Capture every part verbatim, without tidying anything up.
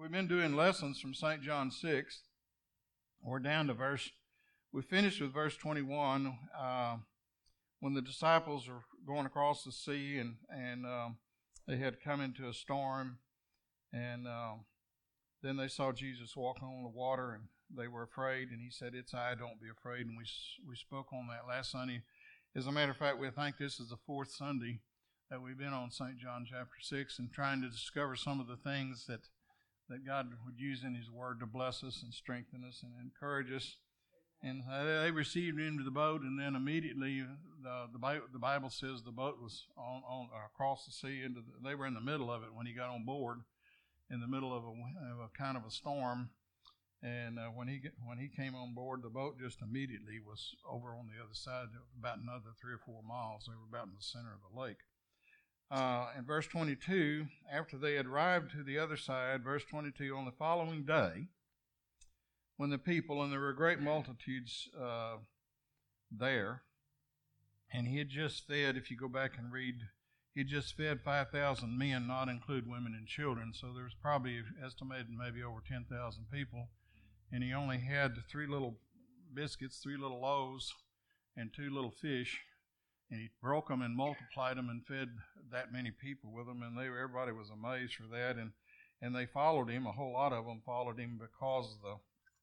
we've been doing lessons from Saint John six. We're down to verse, we finished with verse twenty-one, uh, when the disciples were going across the sea and, and um, they had come into a storm, and um, then they saw Jesus walking on the water, and they were afraid, and he said, "It's I, don't be afraid." And we we spoke on that last Sunday. As a matter of fact, we think this is the fourth Sunday that we've been on Saint John chapter six and trying to discover some of the things that, that God would use in his word to bless us and strengthen us and encourage us. And they received him into the boat, and then immediately the the Bible, the Bible says the boat was on, on across the sea. Into the, they were in the middle of it when he got on board, in the middle of a, of a kind of a storm. And uh, when he get, when he came on board, the boat just immediately was over on the other side, about another three or four miles. They were about in the center of the lake. Uh, in verse twenty-two, after they had arrived to the other side, verse twenty-two, on the following day, when the people, and there were great multitudes uh, there, and he had just fed, if you go back and read, he had just fed five thousand men, not include women and children, so there was probably estimated maybe over ten thousand people, and he only had three little biscuits, three little loaves, and two little fish, and he broke them and multiplied them and fed that many people with them, and they everybody was amazed for that, and, and they followed him. A whole lot of them followed him because of the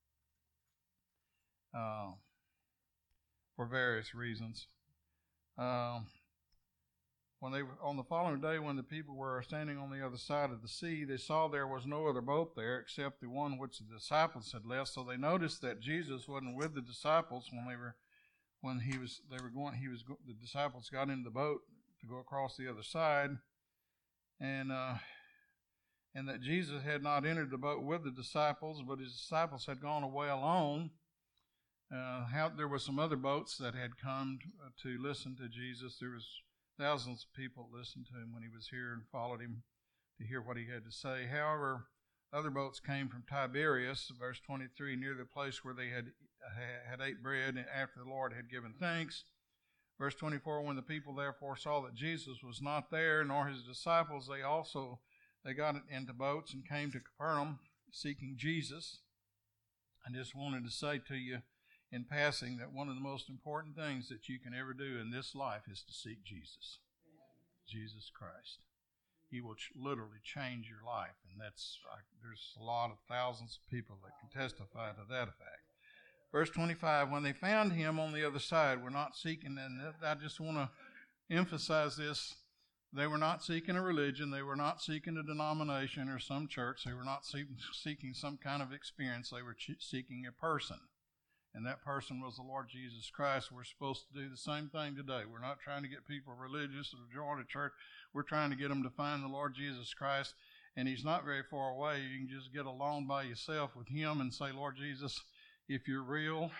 Uh, for various reasons. Um, when they were, on the following day, when the people were standing on the other side of the sea, they saw there was no other boat there except the one which the disciples had left. So they noticed that Jesus wasn't with the disciples when they were, when he was, they were going. He was the disciples got into the boat to go across the other side, and uh, and that Jesus had not entered the boat with the disciples, but his disciples had gone away alone. Uh, how there were some other boats that had come to, to listen to Jesus. There was thousands of people that listened to him when he was here and followed him to hear what he had to say. However, other boats came from Tiberias, verse twenty-three, near the place where they had had ate bread after the Lord had given thanks. Verse twenty-four, when the people therefore saw that Jesus was not there, nor his disciples, they also they got into boats and came to Capernaum seeking Jesus. I just wanted to say to you, in passing, that one of the most important things that you can ever do in this life is to seek Jesus. Jesus Christ. He will ch- literally change your life, and that's uh, there's a lot of thousands of people that can testify to that fact. Verse twenty-five, when they found him on the other side, we're not seeking, and I just want to emphasize this, they were not seeking a religion, they were not seeking a denomination or some church, they were not seeking, seeking some kind of experience, they were ch- seeking a person. And that person was the Lord Jesus Christ. We're supposed to do the same thing today. We're not trying to get people religious or join a church. We're trying to get them to find the Lord Jesus Christ. And he's not very far away. You can just get alone by yourself with him and say, "Lord Jesus, if you're real."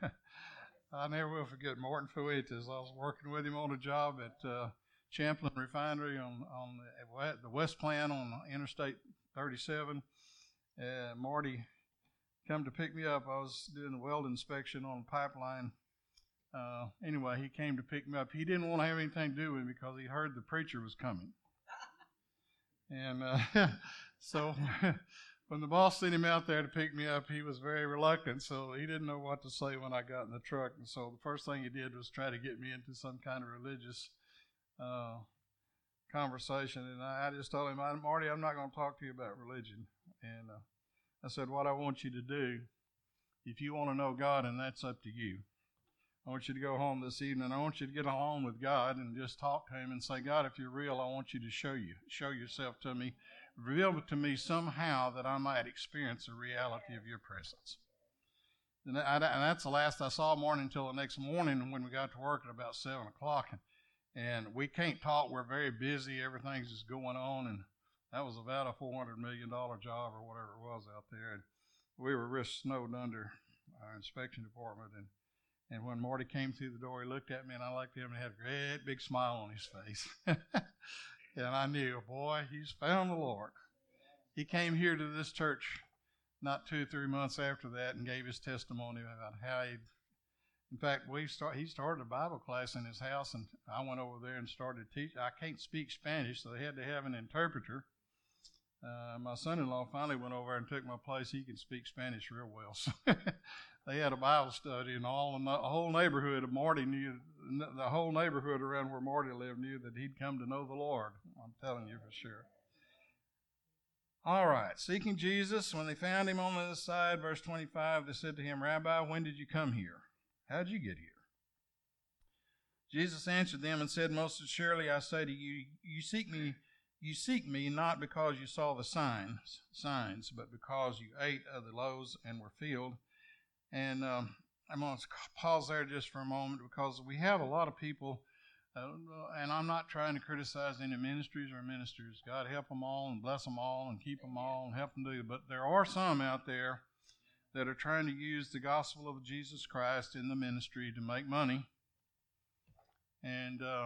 I never will forget Martin Fuentes. I was working with him on a job at uh, Champlin Refinery on, on the, the West Plant on Interstate thirty-seven. Uh, Marty come to pick me up. I was doing a weld inspection on a pipeline. Uh, anyway, he came to pick me up. He didn't want to have anything to do with me because he heard the preacher was coming. And uh, so when the boss sent him out there to pick me up, he was very reluctant, so he didn't know what to say when I got in the truck. And so the first thing he did was try to get me into some kind of religious uh, conversation. And I, I just told him, "Marty, I'm not going to talk to you about religion." And uh, I said, "What I want you to do, if you want to know God, and that's up to you, I want you to go home this evening. I want you to get alone with God and just talk to him and say, God, if you're real, I want you to show you, show yourself to me, reveal it to me somehow that I might experience the reality of your presence." And, I, and that's the last I saw Martin until the next morning when we got to work at about seven o'clock. And, and we can't talk. We're very busy. Everything's just going on. And that was about a four hundred million dollars job or whatever it was out there. And we were real snowed under our inspection department. And, and when Marty came through the door, he looked at me, and I looked at him, and he had a great big smile on his face. And I knew, boy, he's found the Lord. He came here to this church not two or three months after that and gave his testimony about how he, in fact, we start, he started a Bible class in his house, and I went over there and started teaching. I can't speak Spanish, so they had to have an interpreter. Uh, my son-in-law finally went over and took my place. He can speak Spanish real well. So they had a Bible study, and all the whole neighborhood of Marty knew, the whole neighborhood around where Marty lived knew that he'd come to know the Lord. I'm telling you for sure. All right, seeking Jesus. When they found him on the other side, verse twenty-five, they said to him, Rabbi, when did you come here? How did you get here? Jesus answered them and said, Most surely I say to you, you seek me, you seek me not because you saw the signs, signs, but because you ate of the loaves and were filled. And um, I'm going to pause there just for a moment, because we have a lot of people, uh, and I'm not trying to criticize any ministries or ministers. God help them all and bless them all and keep them all and help them do. But there are some out there that are trying to use the gospel of Jesus Christ in the ministry to make money. And uh,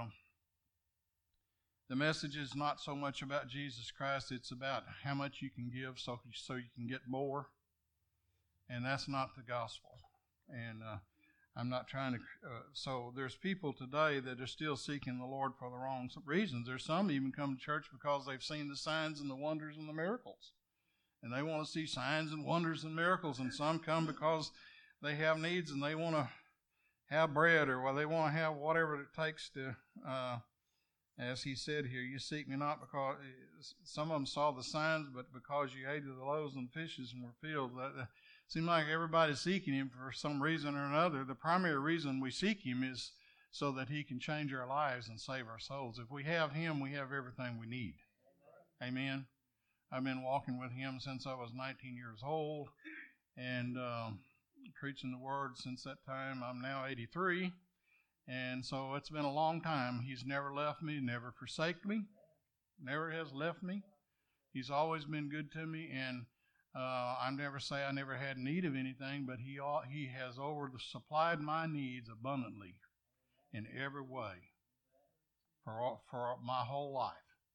the message is not so much about Jesus Christ, it's about how much you can give so, so you can get more. And that's not the gospel. And uh, I'm not trying to, uh, so there's people today that are still seeking the Lord for the wrong reasons. There's some even come to church because they've seen the signs and the wonders and the miracles. And they want to see signs and wonders and miracles. And some come because they have needs and they want to have bread, or well, they want to have whatever it takes to, uh, as he said here, you seek me not because, some of them saw the signs, but because you ate of the loaves and fishes and were filled. That, uh, seems like everybody's seeking him for some reason or another. The primary reason we seek him is so that he can change our lives and save our souls. If we have him, we have everything we need. Amen. I've been walking with him since I was nineteen years old, and um, preaching the word since that time. I'm now eighty-three, and so it's been a long time. He's never left me, never forsaken me, never has left me. He's always been good to me, and uh, I never say I never had need of anything, but he he has over supplied my needs abundantly in every way for all, for my whole life.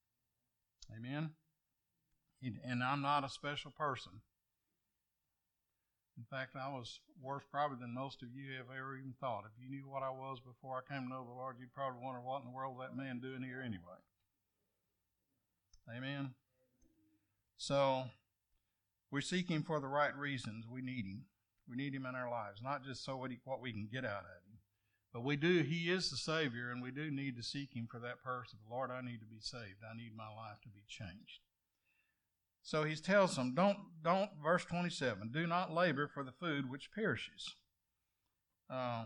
Amen. And I'm not a special person. In fact, I was worse probably than most of you have ever even thought. If you knew what I was before I came to know the Lord, you'd probably wonder what in the world is that man doing here anyway. Amen. So we're seeking for the right reasons. We need him. We need him in our lives, not just so what, he, what we can get out of him. But we do, he is the Savior, and we do need to seek him for that person. Lord, I need to be saved. I need my life to be changed. So he tells them, don't, don't, verse twenty-seven, do not labor for the food which perishes, uh,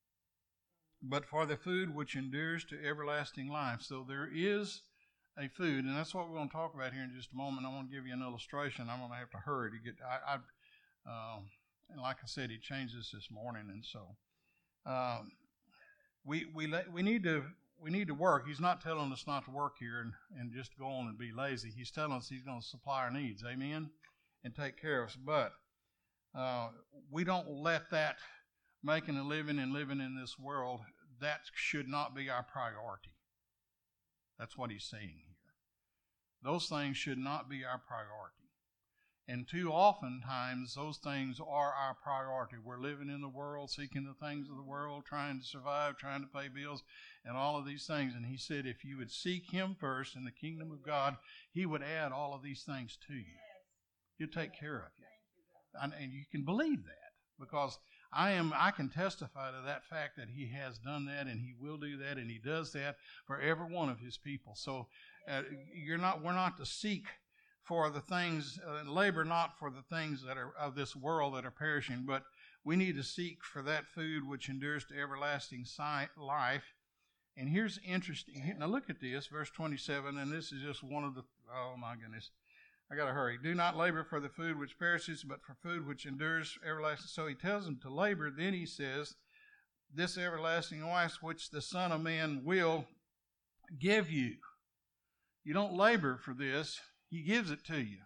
but for the food which endures to everlasting life. So there is a food, and that's what we're going to talk about here in just a moment. I want to give you an illustration. I'm going to have to hurry to get, I, I uh, and like I said, he changed this this morning, and so uh, we we we need to. We need to work. He's not telling us not to work here and, and just go on and be lazy. He's telling us he's going to supply our needs, amen, and take care of us. But uh, we don't let that making a living and living in this world, that should not be our priority. That's what he's saying here. Those things should not be our priority. And too often times those things are our priority. We're living in the world, seeking the things of the world, trying to survive, trying to pay bills, and all of these things. And he said if you would seek him first in the kingdom of God, he would add all of these things to you. He'll take care of you. And, and you can believe that, because I am. I can testify to that fact that he has done that, and he will do that, and he does that for every one of his people. So uh, you're not. We're not to seek for the things, uh, labor not for the things that are of this world that are perishing, but we need to seek for that food which endures to everlasting life. And here's interesting. Now look at this, verse twenty-seven, and this is just one of the, oh my goodness, I got to hurry. Do not labor for the food which perishes, but for food which endures everlasting. So he tells them to labor. Then he says, this everlasting life which the Son of Man will give you. You don't labor for this. He gives it to you.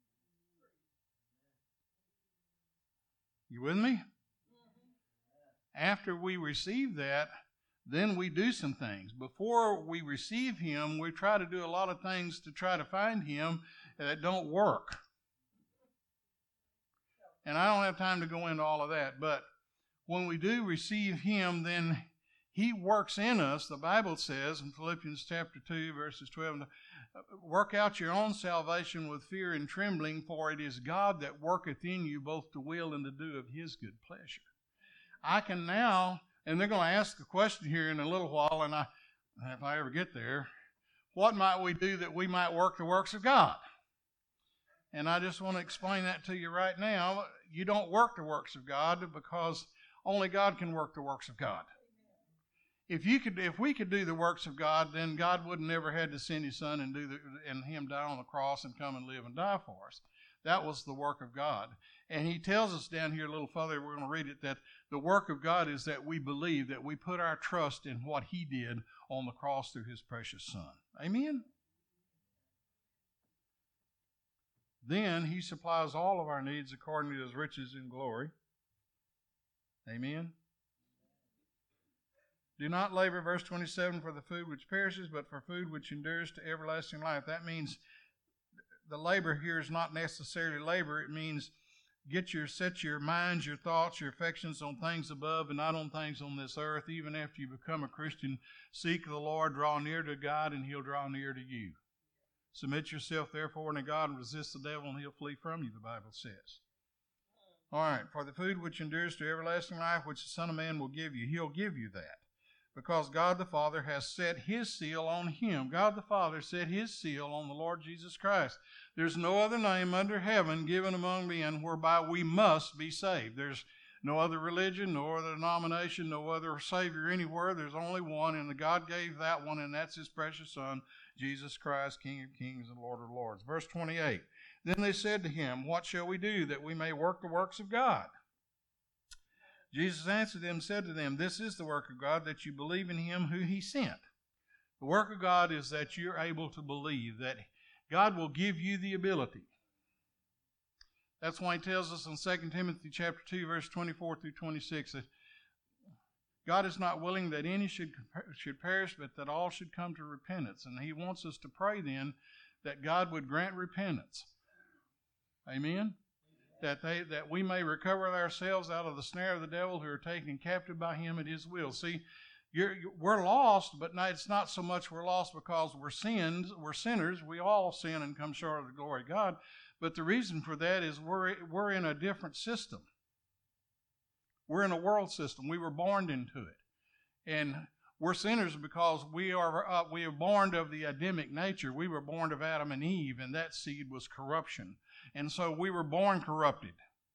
You with me? After we receive that, then we do some things. Before we receive him, we try to do a lot of things to try to find him that don't work. And I don't have time to go into all of that, but when we do receive him, then he works in us. The Bible says in Philippians chapter two, verses twelve, work out your own salvation with fear and trembling, for it is God that worketh in you both to will and to do of his good pleasure. I can now, and they're going to ask a question here in a little while, and I, if I ever get there, what might we do that we might work the works of God? And I just want to explain that to you right now. You don't work the works of God because only God can work the works of God. If you could, if we could do the works of God, then God would never had to send his son and do the, and him die on the cross and come and live and die for us. That was the work of God. And he tells us down here a little further, we're going to read it, that the work of God is that we believe, that we put our trust in what he did on the cross through his precious son. Amen? Then he supplies all of our needs according to his riches in glory. Amen? Do not labor, verse twenty-seven, for the food which perishes, but for food which endures to everlasting life. That means the labor here is not necessarily labor. It means get your, set your minds, your thoughts, your affections on things above and not on things on this earth. Even after you become a Christian, seek the Lord, draw near to God, and he'll draw near to you. Submit yourself, therefore, unto God, and resist the devil, and he'll flee from you, the Bible says. All right, for the food which endures to everlasting life, which the Son of Man will give you, he'll give you that. Because God the Father has set his seal on him. God the Father set his seal on the Lord Jesus Christ. There's no other name under heaven given among men whereby we must be saved. There's no other religion, no other denomination, no other Savior anywhere. There's only one, and God gave that one, and that's his precious Son, Jesus Christ, King of kings and Lord of lords. Verse twenty-eight, then they said to him, what shall we do that we may work the works of God? Jesus answered them and said to them, this is the work of God, that you believe in him who he sent. The work of God is that you're able to believe, that God will give you the ability. That's why he tells us in Second Timothy chapter two, verse twenty-four through twenty-six, that God is not willing that any should, should perish, but that all should come to repentance. And he wants us to pray then that God would grant repentance. Amen? That they that we may recover ourselves out of the snare of the devil, who are taken captive by him at his will. See, you're, you're, we're lost, but not, it's not so much we're lost because we're sins, we're sinners. We all sin and come short of the glory of God. But the reason for that is we're we're in a different system. We're in a world system. We were born into it, and we're sinners because we are uh, we are born of the Adamic nature. We were born of Adam and Eve, and that seed was corruption. And so we were born corrupted.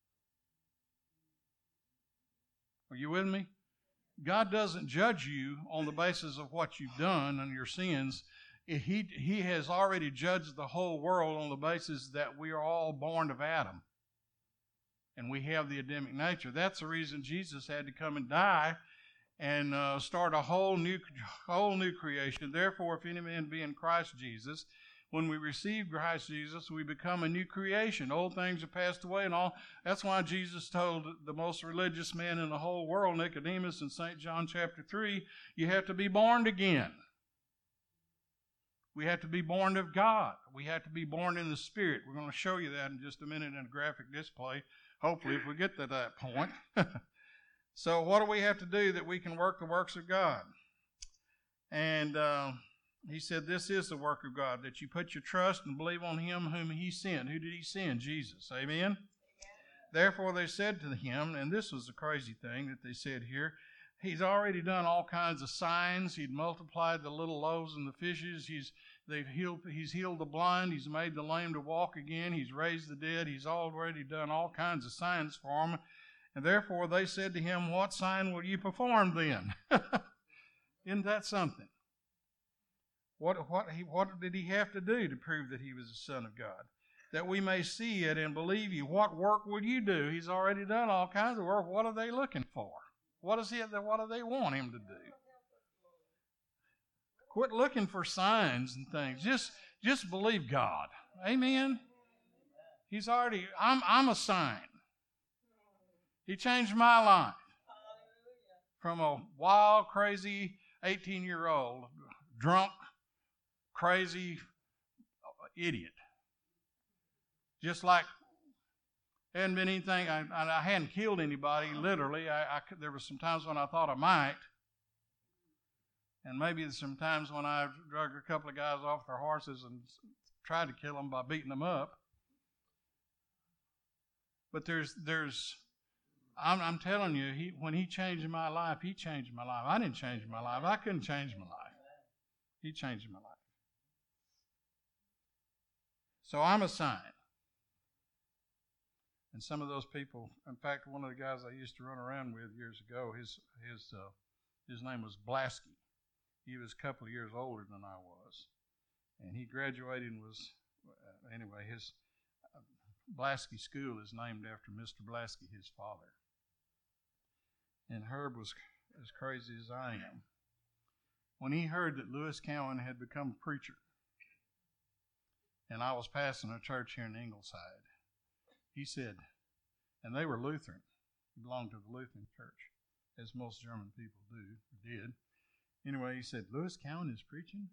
Are you with me? God doesn't judge you on the basis of what you've done and your sins. He, he has already judged the whole world on the basis that we are all born of Adam. And we have the Adamic nature. That's the reason Jesus had to come and die and uh, start a whole new, whole new creation. Therefore, if any man be in Christ Jesus, when we receive Christ Jesus, we become a new creation. Old things have passed away and all. That's why Jesus told the most religious man in the whole world, Nicodemus, in Saint John chapter three, you have to be born again. We have to be born of God. We have to be born in the Spirit. We're going to show you that in just a minute in a graphic display, hopefully, if we get to that point. So what do we have to do that we can work the works of God? And uh, he said, this is the work of God, that you put your trust and believe on him whom he sent. Who did he send? Jesus. Amen? Amen? Therefore they said to him, and this was the crazy thing that they said here, he's already done all kinds of signs. He'd multiplied the little loaves and the fishes. He's they've healed. He's healed the blind. He's made the lame to walk again. He's raised the dead. He's already done all kinds of signs for them. And therefore they said to him, what sign will you perform then? Isn't that something? What what he what did he have to do to prove that he was the Son of God? That we may see it and believe you. What work will you do? He's already done all kinds of work. What are they looking for? What is it that what do they want him to do? Quit looking for signs and things. Just just believe God. Amen. He's already I'm I'm a sign. He changed my life from a wild, crazy eighteen-year-old, drunk, crazy idiot. Just like there hadn't been anything, I, I hadn't killed anybody, literally. I, I, there were some times when I thought I might. And maybe some times when I've drug a couple of guys off their horses and tried to kill them by beating them up. But there's, there's, I'm, I'm telling you, he, when he changed my life, he changed my life. I didn't change my life. I couldn't change my life. He changed my life. So I'm a sign. And some of those people, in fact, one of the guys I used to run around with years ago, his his uh, his name was Blasky. He was a couple of years older than I was, and he graduated and was uh, anyway. His uh, Blasky School is named after Mister Blasky, his father. And Herb was as crazy as I am. When he heard that Lewis Cowan had become a preacher, and I was pastoring a church here in Ingleside, he said, and they were Lutheran, he belonged to the Lutheran church, as most German people do, or did. Anyway, he said, Lewis Cowan is preaching?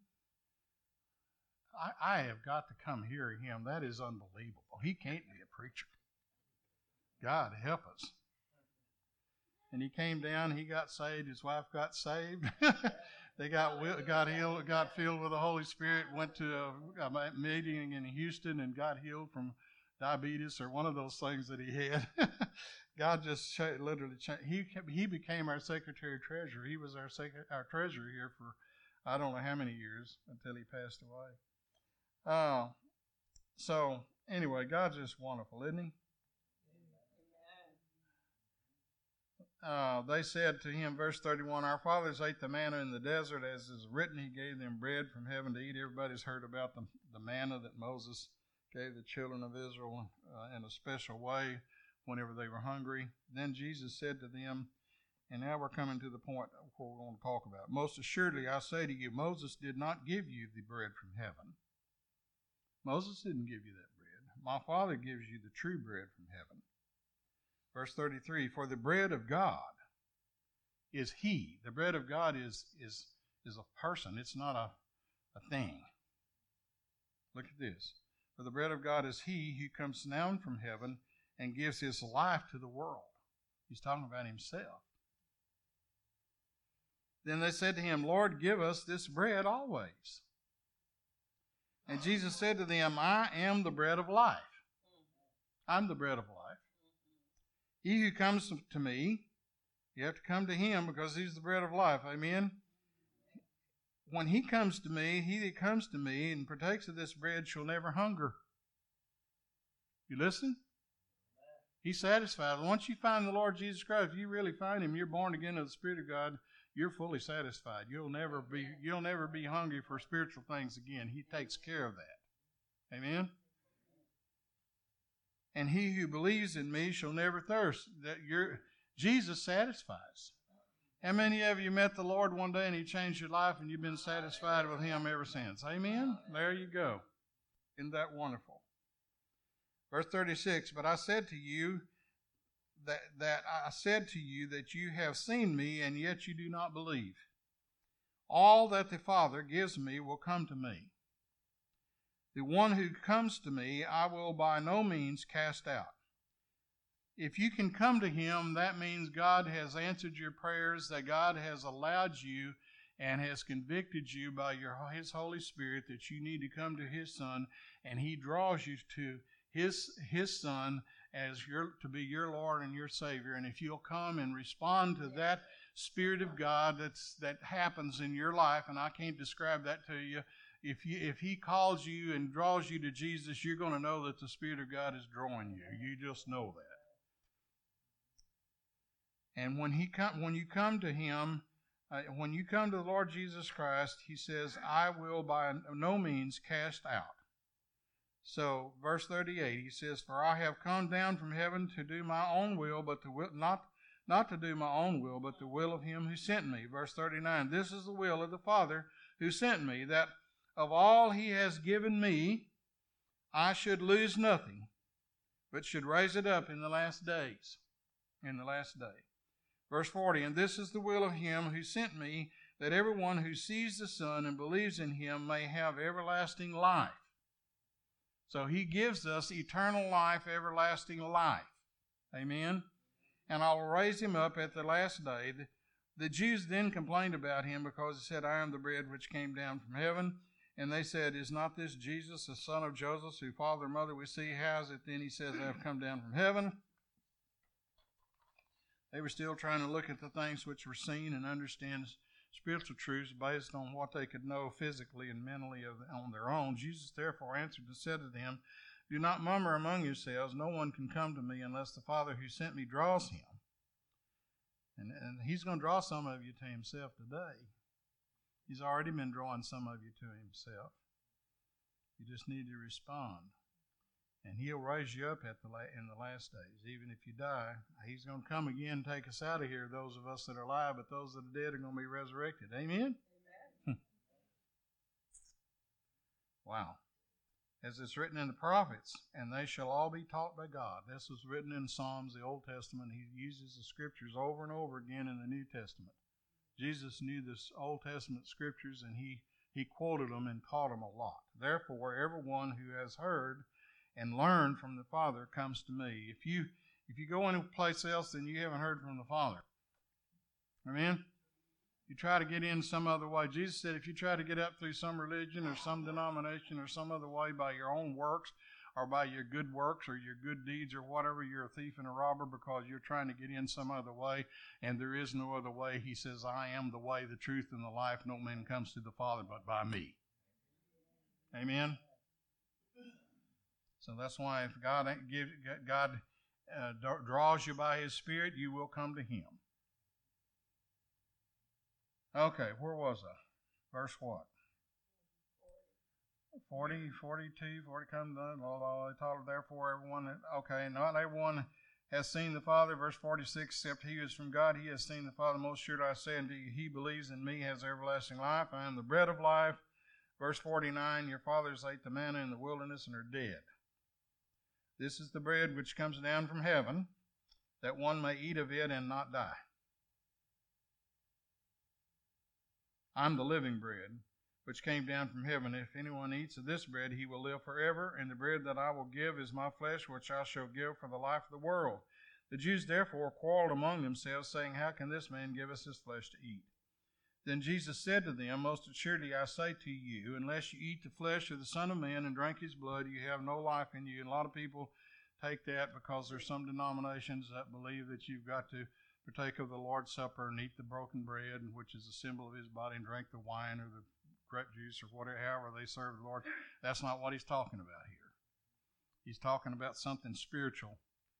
I, I have got to come hear him. That is unbelievable. He can't be a preacher. God help us. And he came down, he got saved, his wife got saved. They got got healed, got filled with the Holy Spirit, went to a, a meeting in Houston and got healed from diabetes or one of those things that he had. God just ch- literally changed. He he became our secretary treasurer. He was our sec- our treasurer here for I don't know how many years until he passed away. Uh, so anyway, God's just wonderful, isn't he? Uh, they said to him, verse thirty-one, our fathers ate the manna in the desert, as is written, he gave them bread from heaven to eat. Everybody's heard about the, the manna that Moses gave the children of Israel uh, in a special way whenever they were hungry. Then Jesus said to them, and now we're coming to the point where we're going to talk about. Most assuredly, I say to you, Moses did not give you the bread from heaven. Moses didn't give you that bread. My Father gives you the true bread from heaven. Verse thirty-three, for the bread of God is he. The bread of God is is is a person. It's not a, a thing. Look at this. For the bread of God is he who comes down from heaven and gives his life to the world. He's talking about himself. Then they said to him, Lord, give us this bread always. And Jesus said to them, I am the bread of life. I'm the bread of life. He who comes to me, you have to come to him because he's the bread of life. Amen? When he comes to me, he that comes to me and partakes of this bread shall never hunger. You listen? He's satisfied. Once you find the Lord Jesus Christ, if you really find him, you're born again of the Spirit of God, you're fully satisfied. You'll never be, you'll never be hungry for spiritual things again. He takes care of that. Amen? And he who believes in me shall never thirst. That you're, Jesus satisfies. How many of you met the Lord one day and he changed your life and you've been satisfied with him ever since? Amen? There you go. Isn't that wonderful? Verse thirty-six, but I said to you that, that I said to you that you have seen me and yet you do not believe. All that the Father gives me will come to me. The one who comes to me, I will by no means cast out. If you can come to him, that means God has answered your prayers, that God has allowed you and has convicted you by your, his Holy Spirit that you need to come to his Son, and he draws you to his, his Son as your, to be your Lord and your Savior. And if you'll come and respond to that Spirit of God that's, that happens in your life, and I can't describe that to you, If you if he calls you and draws you to Jesus, you're going to know that the Spirit of God is drawing you. You just know that. And when he come, when you come to him, uh, when you come to the Lord Jesus Christ, he says, I will by no means cast out. So, verse thirty-eight, he says, for I have come down from heaven to do my own will, but to will, not, not to do my own will, but the will of him who sent me. Verse thirty-nine, this is the will of the Father who sent me, that of all he has given me, I should lose nothing, but should raise it up in the last days. In the last day. Verse forty, and this is the will of him who sent me, that everyone who sees the Son and believes in him may have everlasting life. So he gives us eternal life, everlasting life. Amen? And I will raise him up at the last day. The Jews then complained about him because he said, I am the bread which came down from heaven. And they said, is not this Jesus, the son of Joseph, whose father and mother we see? Has it? Then he says, I have come down from heaven. They were still trying to look at the things which were seen and understand spiritual truths based on what they could know physically and mentally on their own. Jesus therefore answered and said to them, do not murmur among yourselves. No one can come to me unless the Father who sent me draws him. And, and he's going to draw some of you to himself today. He's already been drawing some of you to himself. You just need to respond. And he'll raise you up at the la- in the last days. Even if you die, he's going to come again and take us out of here, those of us that are alive, but those that are dead are going to be resurrected. Amen? Amen. Wow. As it's written in the prophets, and they shall all be taught by God. This was written in Psalms, the Old Testament. He uses the scriptures over and over again in the New Testament. Jesus knew this Old Testament scriptures, and he, he quoted them and taught them a lot. Therefore, everyone who has heard and learned from the Father comes to me. If you if you go any place else, then you haven't heard from the Father. Amen? You try to get in some other way. Jesus said if you try to get up through some religion or some denomination or some other way by your own works or by your good works or your good deeds or whatever, you're a thief and a robber because you're trying to get in some other way, and there is no other way. He says, I am the way, the truth, and the life. No man comes to the Father but by me. Amen? So that's why if God give, God uh, draws you by His Spirit, you will come to Him. Okay, where was I? Verse what? forty, forty-two, forty comes down. They taught, therefore, everyone that, okay, not everyone has seen the Father. Verse forty-six, except he is from God, he has seen the Father. Most sure I say unto you, he believes in me has everlasting life. I am the bread of life. Verse forty-nine, your fathers ate the manna in the wilderness and are dead. This is the bread which comes down from heaven, that one may eat of it and not die. I'm the living bread, which came down from heaven. If anyone eats of this bread, he will live forever. And the bread that I will give is my flesh, which I shall give for the life of the world. The Jews therefore quarreled among themselves, saying, how can this man give us his flesh to eat? Then Jesus said to them, most assuredly I say to you, unless you eat the flesh of the Son of Man and drink his blood, you have no life in you. And a lot of people take that because there's some denominations that believe that you've got to partake of the Lord's Supper and eat the broken bread, which is a symbol of his body, and drink the wine or the grape juice or whatever, however they serve the Lord. That's not what he's talking about here. He's talking about something spiritual.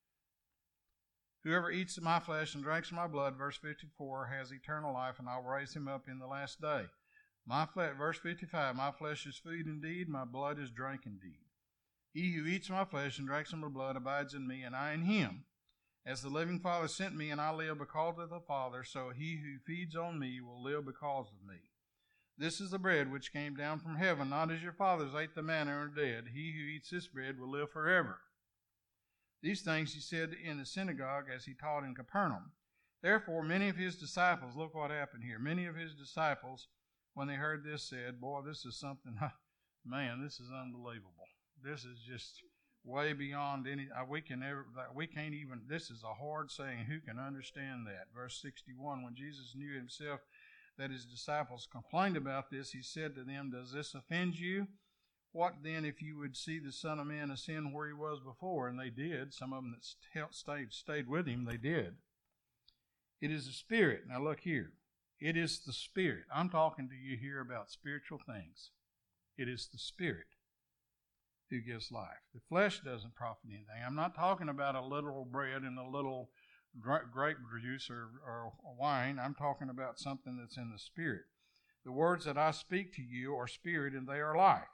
Whoever eats my flesh and drinks my blood, verse fifty-four, has eternal life, and I will raise him up in the last day. My flesh, verse fifty-five, my flesh is food indeed, my blood is drink indeed. He who eats my flesh and drinks my blood abides in me, and I in him. As the living Father sent me, and I live because of the Father, so he who feeds on me will live because of me. This is the bread which came down from heaven, not as your fathers ate the manna and are dead. He who eats this bread will live forever. These things he said in the synagogue as he taught in Capernaum. Therefore many of his disciples, look what happened here, many of his disciples, when they heard this, said, boy, this is something, man, this is unbelievable. This is just way beyond any, we can never, we can't even, this is a hard saying. Who can understand that? Verse sixty-one, when Jesus knew himself that his disciples complained about this, he said to them, does this offend you? What then if you would see the Son of Man ascend where he was before? And they did. Some of them that stayed, stayed with him, they did. It is the Spirit. Now look here. It is the Spirit. I'm talking to you here about spiritual things. It is the Spirit who gives life. The flesh doesn't profit anything. I'm not talking about a literal bread and a little grape juice or, or wine. I'm talking about something that's in the Spirit. The words that I speak to you are spirit and they are life.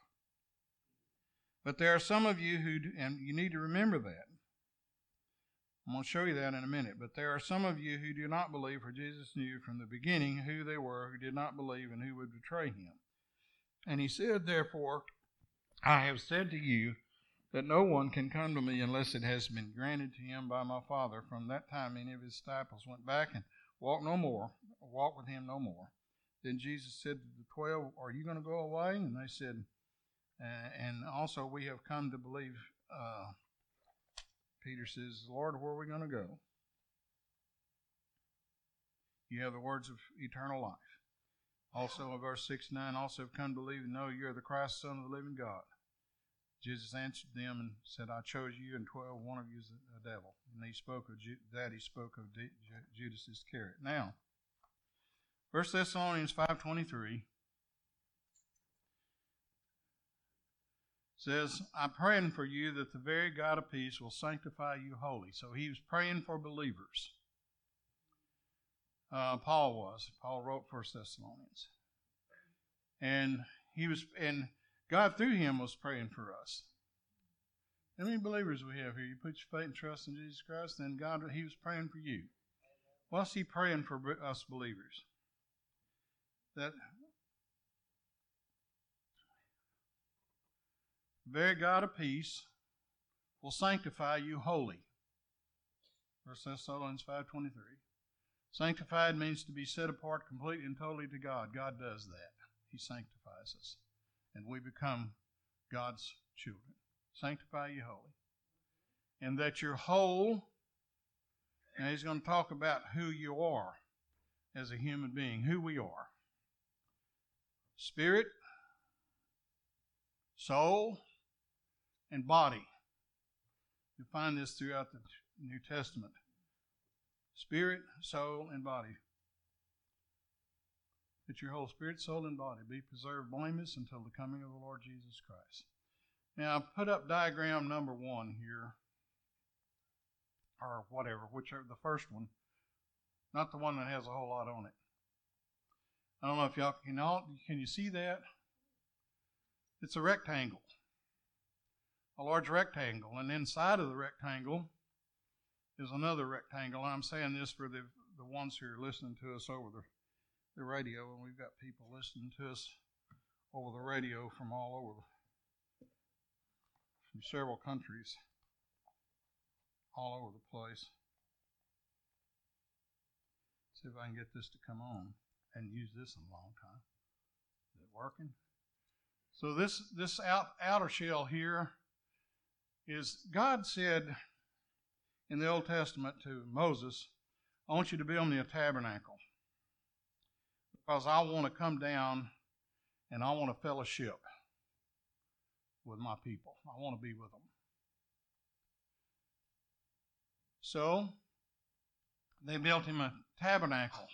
But there are some of you who, do, and you need to remember that. I'm going to show you that in a minute. But there are some of you who do not believe, for Jesus knew from the beginning who they were who did not believe and who would betray him. And he said, therefore, I have said to you that no one can come to me unless it has been granted to him by my Father. From that time, many of his disciples went back and walked no more, walked with him no more. Then Jesus said to the twelve, are you going to go away? And they said, uh, and also we have come to believe. Uh, Peter says, Lord, where are we going to go? you have the words of eternal life. Also in verse sixty-nine, also have come to believe and know you are the Christ, Son of the living God. Jesus answered them and said, I chose you, and twelve, one of you is a devil. And he spoke of Ju- that he spoke of D- Ju- Judas Iscariot. Now, First Thessalonians five twenty-three says, I'm praying for you that the very God of peace will sanctify you wholly. So he was praying for believers. Uh, Paul was. Paul wrote First Thessalonians. And he was, and God through him was praying for us. How many believers we have here? You put your faith and trust in Jesus Christ, then God, he was praying for you. What's he praying for us believers? That the very God of peace will sanctify you wholly. First Thessalonians five twenty-three. Sanctified means to be set apart completely and totally to God. God does that. He sanctifies us. And we become God's children. Sanctify you wholly. And that you're whole. Now he's going to talk about who you are as a human being, who we are. Spirit, soul, and body. You find this throughout the New Testament. Spirit, soul, and body. That your whole spirit, soul, and body be preserved blameless until the coming of the Lord Jesus Christ. Now, I've put up diagram number one here, or whatever, whichever, the first one, not the one that has a whole lot on it. I don't know if y'all can, all, can you see that? It's a rectangle, a large rectangle, and inside of the rectangle is another rectangle. And I'm saying this for the, the ones who are listening to us over the, the radio, and we've got people listening to us over the radio from all over, from several countries, all over the place. See if I can get this to come on. I haven't used this in a long time. Is it working? So this this out, outer shell here is, God said in the Old Testament to Moses, I want you to build me a tabernacle because I want to come down and I want to fellowship with my people. I want to be with them. So they built him a tabernacle.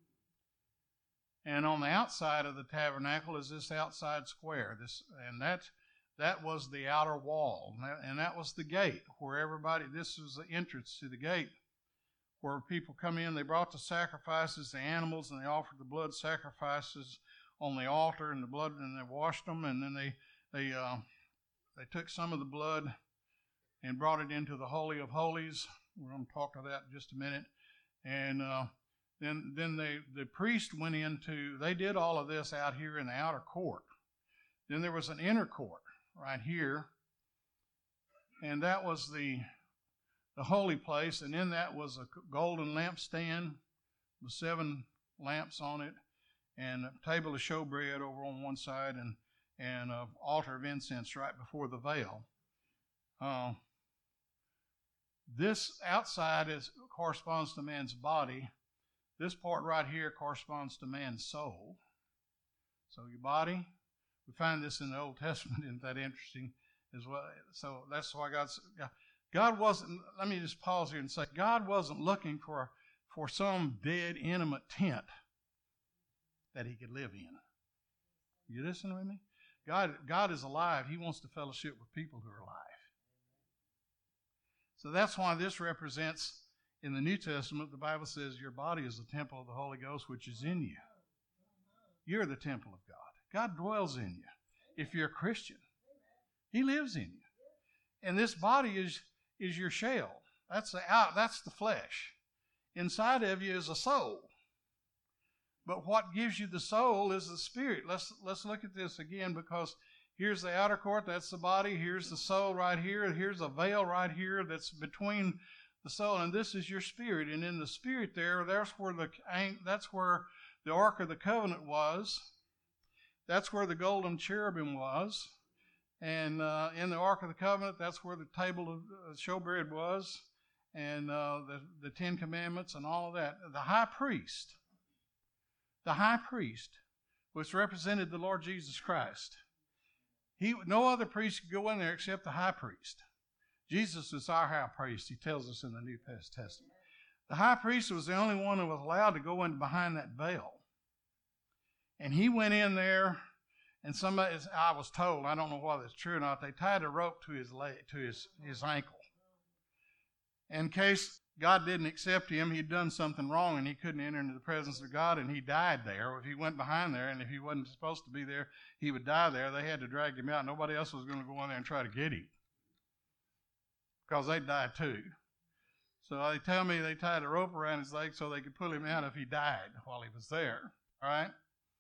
And on the outside of the tabernacle is this outside square. This and that that was the outer wall. And that, and that was the gate where everybody, this was the entrance to the gate where people come in. They brought the sacrifices, the animals, and they offered the blood sacrifices on the altar, and the blood, and they washed them, and then they they uh, they took some of the blood and brought it into the Holy of Holies. We're going to talk to that in just a minute. And uh, then then they the priest went into, they did all of this out here in the outer court. Then there was an inner court right here, and that was the the holy place, and in that was a golden lampstand with seven lamps on it, and a table of showbread over on one side, and and an altar of incense right before the veil. Uh, this outside is corresponds to man's body. This part right here corresponds to man's soul. So your body, we find this in the Old Testament. Isn't that interesting as well? So that's why God's, God wasn't, let me just pause here and say, God wasn't looking for, for some dead, intimate tent that he could live in. You listening with me? God, God is alive. He wants to fellowship with people who are alive. So that's why this represents, in the New Testament, the Bible says your body is the temple of the Holy Ghost, which is in you. You're the temple of God. God dwells in you. If you're a Christian, he lives in you. And this body is, is your shell. That's the out, that's the flesh. Inside of you is a soul. But what gives you the soul is the spirit. Let's let's look at this again, because here's the outer court, that's the body. Here's the soul right here. Here's a veil right here that's between the soul, and this is your spirit. And in the spirit there, that's where the that's where the Ark of the Covenant was. That's where the golden cherubim was. And uh, in the Ark of the Covenant, that's where the table of uh, showbread was, and uh, the, the Ten Commandments and all of that. The high priest the high priest, which represented the Lord Jesus Christ. He, no other priest could go in there except the high priest. Jesus is our high priest, he tells us in the New Testament. The high priest was the only one who was allowed to go in behind that veil. And he went in there, and somebody, I was told, I don't know whether it's true or not, they tied a rope to his leg, to his, his ankle. In case God didn't accept him, he'd done something wrong and he couldn't enter into the presence of God, and he died there. If he went behind there, and if he wasn't supposed to be there, he would die there. They had to drag him out. Nobody else was going to go in there and try to get him, because they'd die too. So they tell me they tied a rope around his leg so they could pull him out if he died while he was there. All right?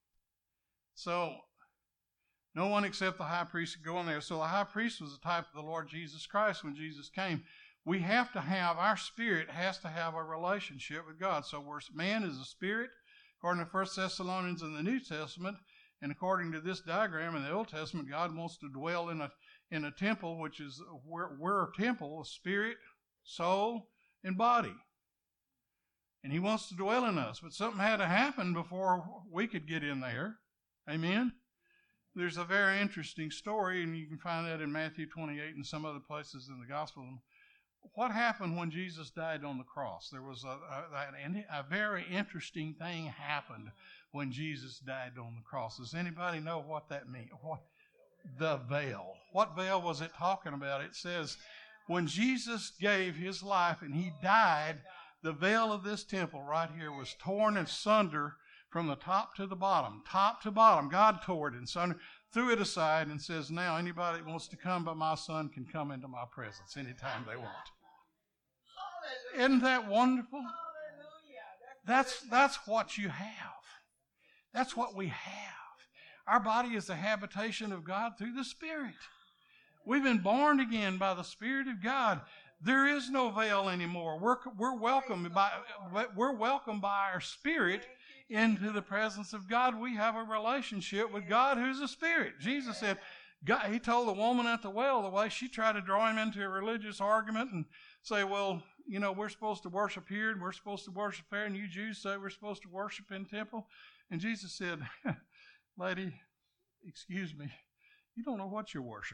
So no one except the high priest could go in there. So the high priest was the type of the Lord Jesus Christ when Jesus came. We have to have, our spirit has to have a relationship with God. So we're, man is a spirit, according to First Thessalonians in the New Testament, and according to this diagram in the Old Testament, God wants to dwell in a in a temple, which is, we're, we're a temple of spirit, soul, and body. And he wants to dwell in us. But something had to happen before we could get in there. Amen? There's a very interesting story, and you can find that in Matthew twenty-eight and some other places in the Gospel. What happened when Jesus died on the cross? There was a, a, a very interesting thing happened when Jesus died on the cross. Does anybody know what that means? What? The veil. What veil was it talking about? It says, when Jesus gave his life and he died, the veil of this temple right here was torn asunder from the top to the bottom. Top to bottom. God tore it asunder, threw it aside, and says, now anybody that wants to come by my Son can come into my presence anytime they want. Isn't that wonderful? That's, that's what you have. That's what we have. Our body is the habitation of God through the Spirit. We've been born again by the Spirit of God. There is no veil anymore. We're, we're welcomed by, we're welcomed by our Spirit into the presence of God. We have a relationship with God who's a Spirit. Jesus said, God, he told the woman at the well the way she tried to draw him into a religious argument and say, well, you know, we're supposed to worship here and we're supposed to worship there, and you Jews say we're supposed to worship in temple. And Jesus said, lady, excuse me, you don't know what you worship.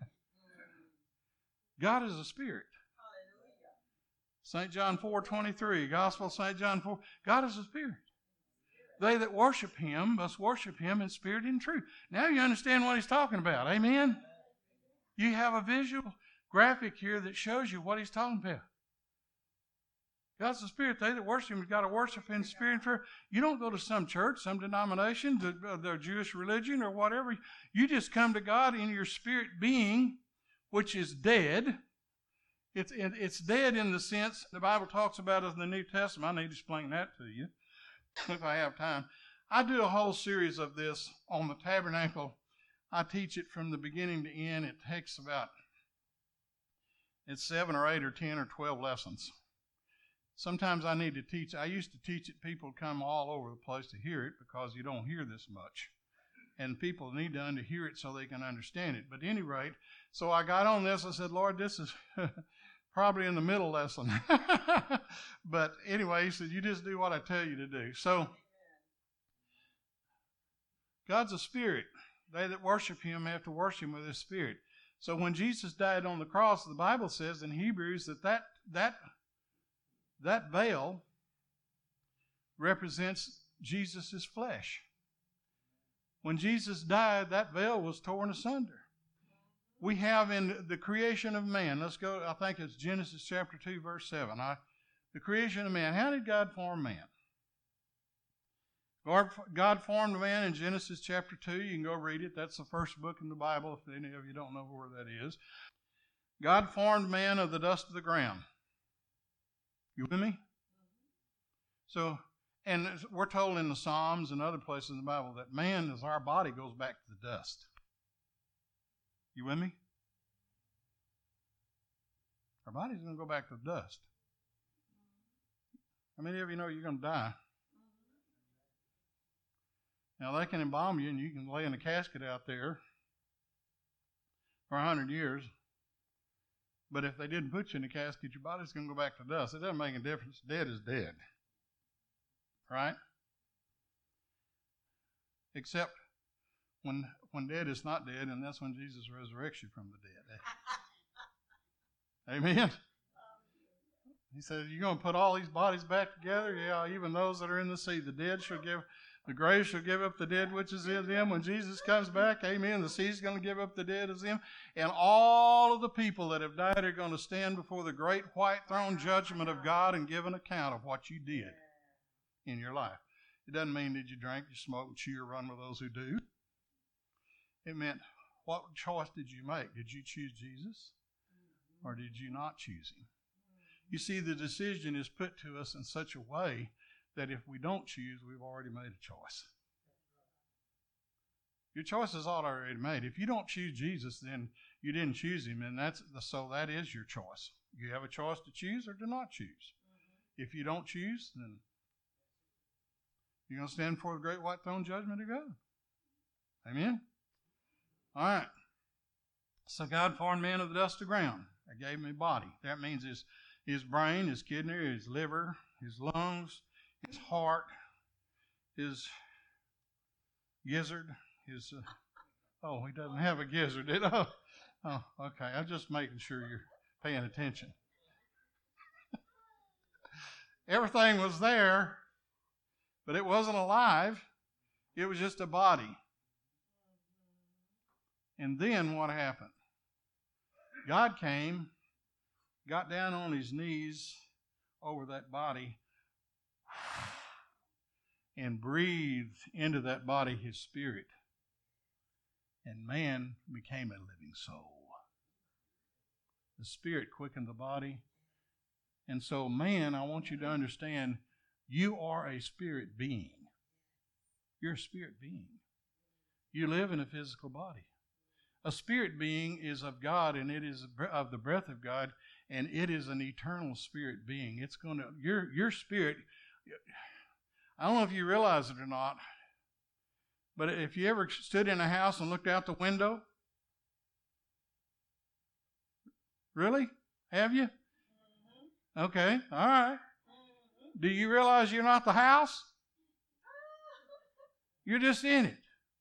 God is a spirit. Saint John four twenty-three, Gospel of Saint John four, God is a spirit. They that worship him must worship him in spirit and truth. Now you understand what he's talking about. Amen? You have a visual graphic here that shows you what he's talking about. God's the Spirit. They that worship him have got to worship in spirit and truth. You don't go to some church, some denomination, the, the Jewish religion or whatever. You just come to God in your spirit being, which is dead. It's, it, it's dead in the sense the Bible talks about it in the New Testament. I need to explain that to you if I have time. I do a whole series of this on the tabernacle. I teach it from the beginning to end. It takes about, it's seven or eight or ten or twelve lessons. Sometimes I need to teach. I used to teach it. People come all over the place to hear it because you don't hear this much. And people need to under hear it so they can understand it. But at any rate, so I got on this. I said, Lord, this is probably in the middle lesson. But anyway, he said, you just do what I tell you to do. So God's a spirit. They that worship him have to worship him with his spirit. So when Jesus died on the cross, the Bible says in Hebrews that that, that That veil represents Jesus' flesh. When Jesus died, that veil was torn asunder. We have in the creation of man, let's go, I think it's Genesis chapter two, verse seven. I, the creation of man. How did God form man? God, God formed man in Genesis chapter two. You can go read it. That's the first book in the Bible, if any of you don't know where that is. God formed man of the dust of the ground. You with me? So, and we're told in the Psalms and other places in the Bible that man, as our body, goes back to the dust. You with me? Our body's going to go back to the dust. How many of you know you're going to die? Now, they can embalm you and you can lay in a casket out there for a hundred years. But if they didn't put you in a casket, your body's going to go back to dust. It doesn't make a difference. Dead is dead. Right? except when when dead is not dead, and that's when Jesus resurrects you from the dead. Amen? He said, you're going to put all these bodies back together? Yeah, even those that are in the sea. The dead shall give, the grave shall give up the dead which is in them. When Jesus comes back, amen, the sea's going to give up the dead as them. And all of the people that have died are going to stand before the great white throne judgment of God and give an account of what you did in your life. It doesn't mean did you drink, you smoke, chew, or run with those who do. It meant, what choice did you make? Did you choose Jesus or did you not choose him? You see, the decision is put to us in such a way that if we don't choose, we've already made a choice. Your choice is already made. If you don't choose Jesus, then you didn't choose him, and that's so that is your choice. You have a choice to choose or to not choose. Mm-hmm. If you don't choose, then you're going to stand before the great white throne judgment of God. Amen? All right. So God formed man of the dust of the ground. I gave him a body. That means his His brain, his kidney, his liver, his lungs, his heart, his gizzard, his, uh, oh, he doesn't have a gizzard, did he? Oh, oh, okay. I'm just making sure you're paying attention. Everything was there, but it wasn't alive. It was just a body. And then what happened? God came, got down on his knees over that body and breathed into that body his spirit. And man became a living soul. The spirit quickened the body. And so, man, I want you to understand, you are a spirit being. You're a spirit being. You live in a physical body. A spirit being is of God, and it is of the breath of God, and it is an eternal spirit being. It's going to, your, your spirit, I don't know if you realize it or not, but if you ever stood in a house and looked out the window, really? Have you? Mm-hmm. Okay, all right. Mm-hmm. Do you realize you're not the house? You're just in it.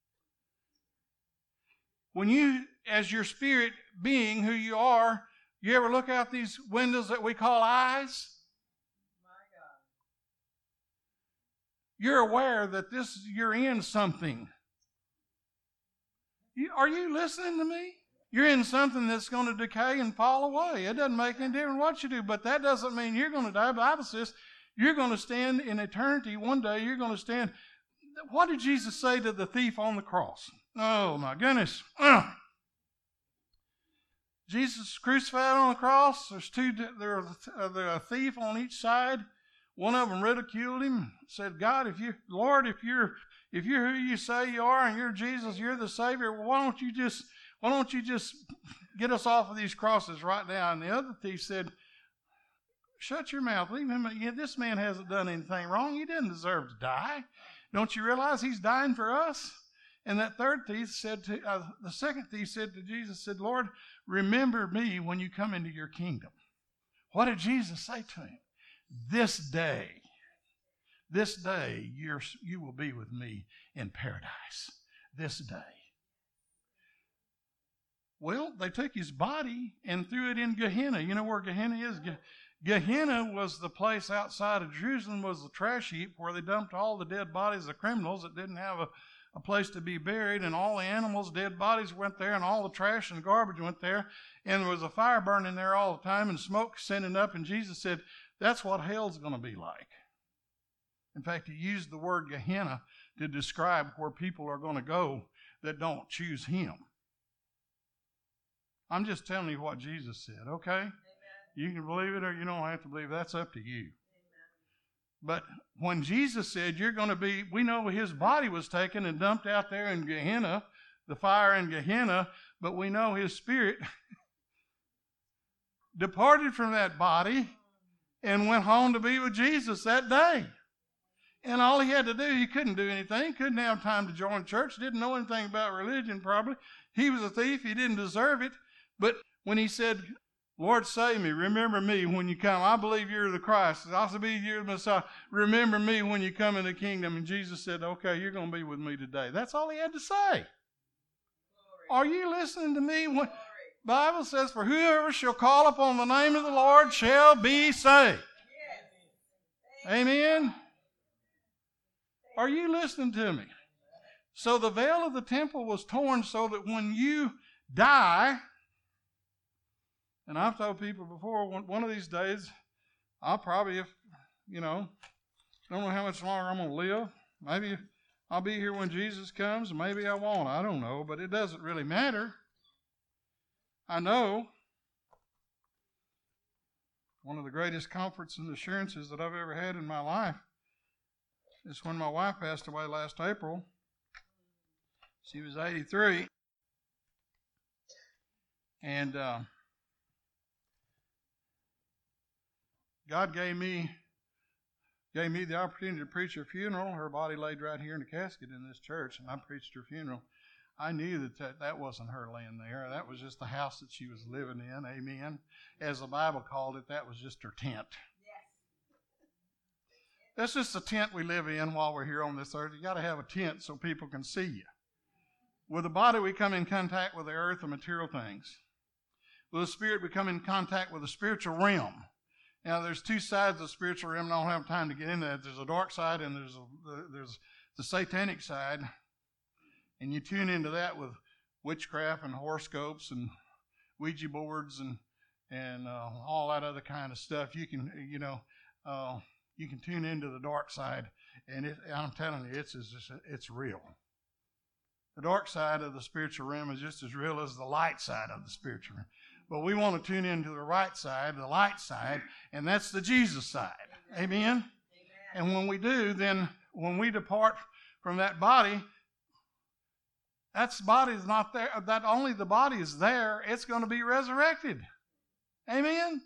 When you, as your spirit being who you are, you ever look out these windows that we call eyes? My God. You're aware that this you're in something. You, are you listening to me? You're in something that's going to decay and fall away. It doesn't make any difference what you do, but that doesn't mean you're going to die. The Bible says you're going to stand in eternity. One day you're going to stand. What did Jesus say to the thief on the cross? Oh, my goodness. Ugh. Jesus crucified on the cross. There's two. There's a thief on each side. One of them ridiculed him. Said, "God, if you, Lord, if you're, if you're who you say you are, and you're Jesus, you're the Savior. Well, why don't you just, why don't you just get us off of these crosses right now?" And the other thief said, "Shut your mouth. Leave him. Yeah, this man hasn't done anything wrong. He doesn't deserve to die. Don't you realize he's dying for us?" And that third thief said to, uh, the second thief said to Jesus, said, "Lord, remember me when you come into your kingdom." What did Jesus say to him? This day, this day, you're, you will be with me in paradise. This day. Well, they took his body and threw it in Gehenna. You know where Gehenna is? Ge- Gehenna was the place outside of Jerusalem, was the trash heap where they dumped all the dead bodies of criminals that didn't have a a place to be buried, and all the animals, dead bodies went there, and all the trash and garbage went there, and there was a fire burning there all the time, and smoke sending up, and Jesus said, that's what hell's going to be like. In fact, he used the word Gehenna to describe where people are going to go that don't choose him. I'm just telling you what Jesus said, okay? Amen. You can believe it or you don't have to believe it. That's up to you. But when Jesus said you're going to be, we know his body was taken and dumped out there in Gehenna, the fire in Gehenna, but we know his spirit departed from that body and went home to be with Jesus that day. And all he had to do, he couldn't do anything, couldn't have time to join church, didn't know anything about religion probably. He was a thief, he didn't deserve it. But when he said, Lord, save me. Remember me when you come. I believe you're the Christ. I believe you're the Messiah. Remember me when you come in the kingdom. And Jesus said, okay, you're going to be with me today. That's all he had to say. Glory. Are you listening to me? When, Bible says, for whoever shall call upon the name of the Lord shall be saved. Yes. Amen. Are you listening to me? So the veil of the temple was torn so that when you die, and I've told people before, one of these days, I'll probably, if, you know, don't know how much longer I'm going to live. Maybe I'll be here when Jesus comes, and maybe I won't. I don't know, but it doesn't really matter. I know one of the greatest comforts and assurances that I've ever had in my life is when my wife passed away last April. She was eighty-three. And uh, God gave me gave me the opportunity to preach her funeral. Her body laid right here in the casket in this church, and I preached her funeral. I knew that, that that wasn't her laying there. That was just the house that she was living in. Amen. As the Bible called it, that was just her tent. Yes. That's just the tent we live in while we're here on this earth. You got to have a tent so people can see you. With the body, we come in contact with the earth and material things. With the spirit, we come in contact with the spiritual realm. Now, there's two sides of the spiritual realm, and I don't have time to get into that. There's a dark side, and there's a, there's the satanic side. And you tune into that with witchcraft and horoscopes and Ouija boards and and uh, all that other kind of stuff. You can, you know, uh, you can tune into the dark side, and it, I'm telling you, it's it's it's real. The dark side of the spiritual realm is just as real as the light side of the spiritual realm. But we want to tune into the right side, the light side, and that's the Jesus side. Amen? Amen. And when we do, then when we depart from that body, that body is not there. That only the body is there. It's going to be resurrected. Amen?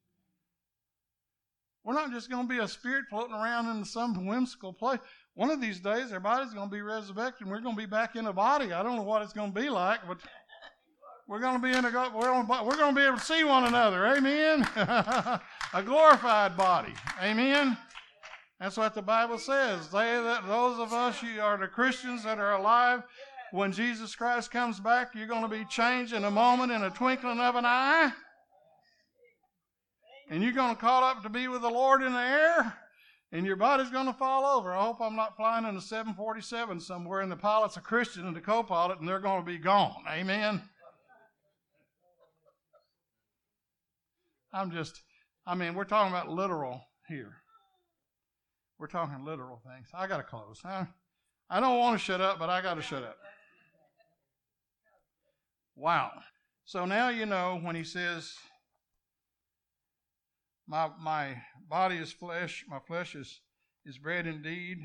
We're not just going to be a spirit floating around in some whimsical place. One of these days, our body's going to be resurrected, and we're going to be back in a body. I don't know what it's going to be like, but we're going to be in a we're going to, we're going to be able to see one another. Amen? A glorified body. Amen? That's what the Bible says. They that those of us who are the Christians that are alive, when Jesus Christ comes back, you're going to be changed in a moment, in a twinkling of an eye. And you're going to call up to be with the Lord in the air, and your body's going to fall over. I hope I'm not flying in a seven forty-seven somewhere, and the pilot's a Christian and the co-pilot, and they're going to be gone. Amen? I'm just, I mean, we're talking about literal here. We're talking literal things. I got to close. I, I don't want to shut up, but I got to shut up. Wow. So now you know when he says, my my body is flesh, my flesh is, is bread indeed.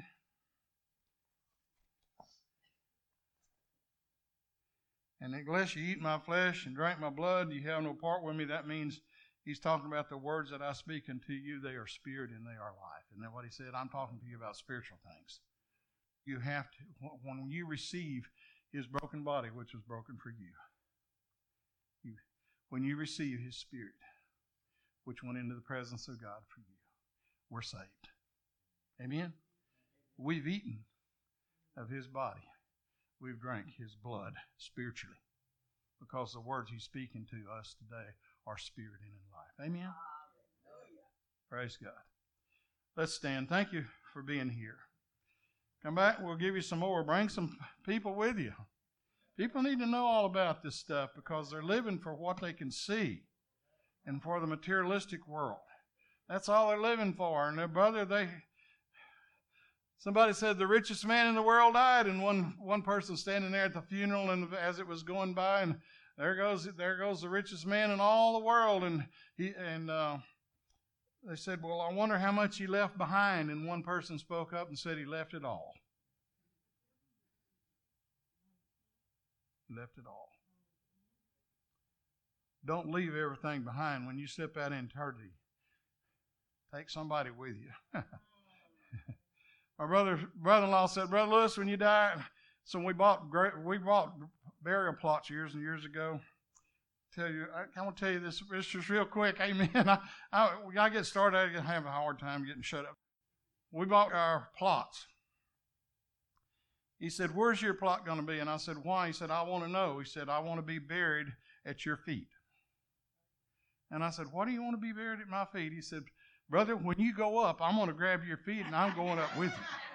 And unless you eat my flesh and drink my blood, you have no part with me. That means he's talking about the words that I speak unto you. They are spirit and they are life. Isn't that what he said? I'm talking to you about spiritual things. You have to, when you receive his broken body, which was broken for you, you when you receive his spirit, which went into the presence of God for you, we're saved. Amen? We've eaten of his body. We've drank his blood spiritually, because the words he's speaking to us today are spirit and in life. Amen? Hallelujah. Praise God. Let's stand. Thank you for being here. Come back. We'll give you some more. Bring some people with you. People need to know all about this stuff because they're living for what they can see and for the materialistic world. That's all they're living for. And their brother, they... Somebody said the richest man in the world died, and one, one person standing there at the funeral, and as it was going by, and there goes there goes the richest man in all the world, and he and uh, they said, well, I wonder how much he left behind, and one person spoke up and said he left it all. He left it all. Don't leave everything behind when you step out in eternity. Take somebody with you. My brother, brother-in-law said, Brother Lewis, when you die, so we bought great, we bought burial plots years and years ago tell you, I, I want to tell you this, this just real quick. Amen. I, I, when I get started, I have a hard time getting shut up. We bought our plots. He said, where's your plot going to be? And I said, why? He said, I want to know. He said, I want to be buried at your feet. And I said, why do you want to be buried at my feet? He said, brother, when you go up, I'm going to grab your feet and I'm going up with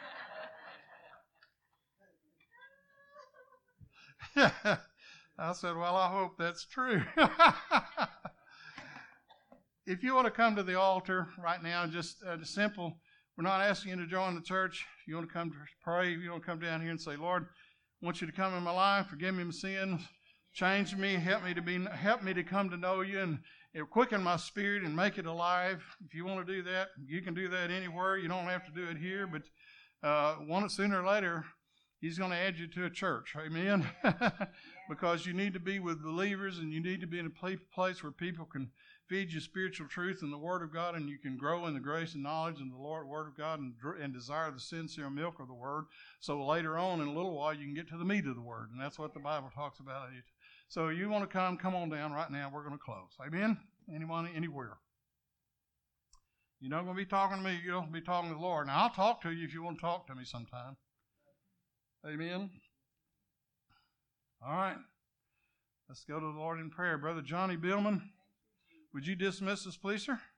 you. I said, well, I hope that's true. If you want to come to the altar right now, just uh, simple, we're not asking you to join the church. If you want to come to pray, if you want to come down here and say, Lord, I want you to come in my life, forgive me my sins, change me, help me to be, help me to come to know you, and it quicken my spirit and make it alive. If you want to do that, you can do that anywhere. You don't have to do it here, but uh, one sooner or later, He's going to add you to a church. Amen. Because you need to be with believers, and you need to be in a place where people can feed you spiritual truth and the Word of God, and you can grow in the grace and knowledge and the Lord Word of God, and, and desire the sincere milk of the Word. So later on, in a little while, you can get to the meat of the Word, and that's what the Bible talks about. So you want to come, come on down right now. We're going to close. Amen? Anyone, anywhere. You're not going to be talking to me. You're going to be talking to the Lord. Now, I'll talk to you if you want to talk to me sometime. Amen? All right. Let's go to the Lord in prayer. Brother Johnny Billman, would you dismiss us, please, sir?